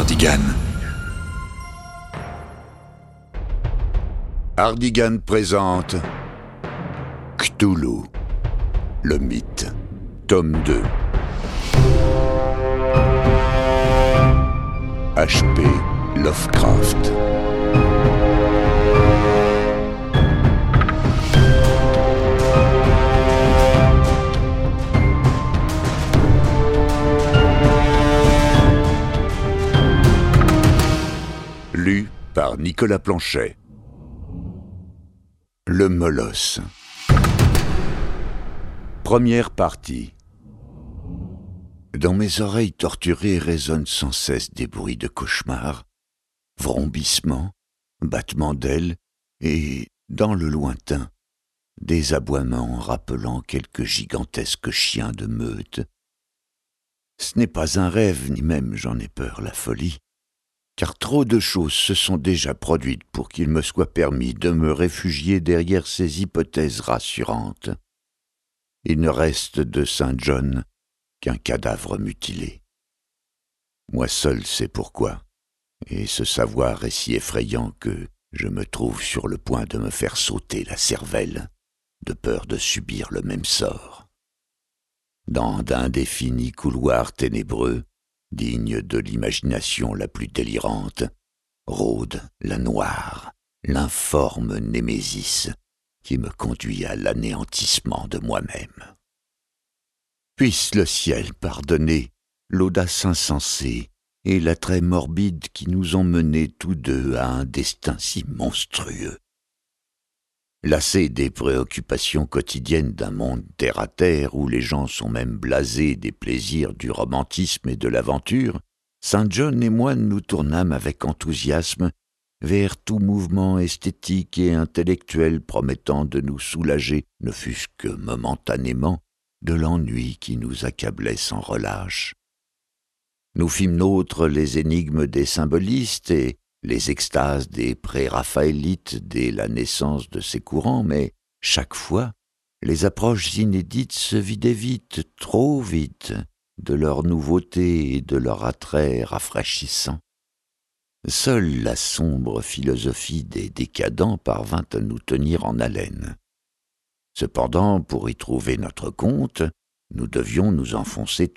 Hardigan. Hardigan présente Cthulhu, le mythe, tome 2. H.P. Lovecraft. Lu par Nicolas Planchet. Le Molosse. Première partie. Dans mes oreilles torturées résonnent sans cesse des bruits de cauchemar, vrombissements, battements d'ailes et, dans le lointain, des aboiements rappelant quelques gigantesques chiens de meute. Ce n'est pas un rêve, ni même, j'en ai peur, la folie, car trop de choses se sont déjà produites pour qu'il me soit permis de me réfugier derrière ces hypothèses rassurantes. Il ne reste de Saint John qu'un cadavre mutilé. Moi seul sais pourquoi, et ce savoir est si effrayant que je me trouve sur le point de me faire sauter la cervelle, de peur de subir le même sort. Dans d'indéfinis couloirs ténébreux, dignes de l'imagination la plus délirante, rôde la noire, l'informe Némésis, qui me conduit à l'anéantissement de moi-même. Puisse le ciel pardonner l'audace insensée et l'attrait morbide qui nous ont menés tous deux à un destin si monstrueux. Lassé des préoccupations quotidiennes d'un monde terre-à-terre où les gens sont même blasés des plaisirs du romantisme et de l'aventure, Saint John et moi nous tournâmes avec enthousiasme vers tout mouvement esthétique et intellectuel promettant de nous soulager, ne fût-ce que momentanément, de l'ennui qui nous accablait sans relâche. Nous fîmes nôtres les énigmes des symbolistes et les extases des pré-raphaélites dès la naissance de ces courants, mais chaque fois, les approches inédites se vidaient vite, trop vite, de leur nouveauté et de leur attrait rafraîchissant. Seule la sombre philosophie des décadents parvint à nous tenir en haleine. Cependant, pour y trouver notre compte, nous devions nous enfoncer